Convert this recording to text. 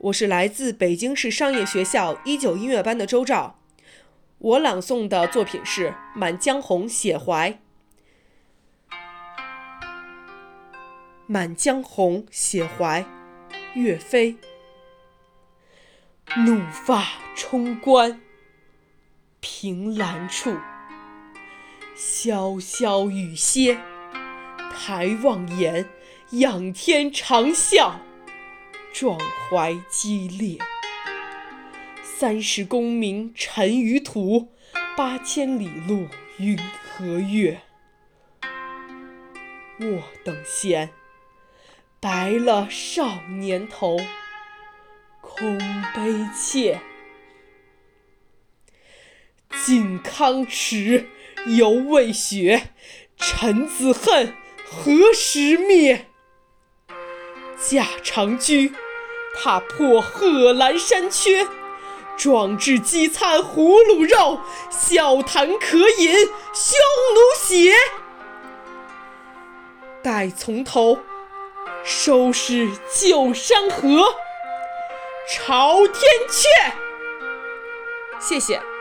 我是来自北京市商业学校19音乐班的周兆。我朗诵的作品是《满江红·写怀》。满江红·写怀，岳飞。怒发冲冠，凭栏处，潇潇雨歇，抬望眼，仰天长啸，壮怀激烈。30功名尘与土，8000里路云和月。莫等闲，白了少年头，空悲切。靖康耻，犹未雪，臣子恨，何时灭？驾长车，踏破贺兰山缺，壮志饥餐胡虏肉，笑谈渴饮匈奴血。待从头，收拾旧山河，朝天阙。谢谢。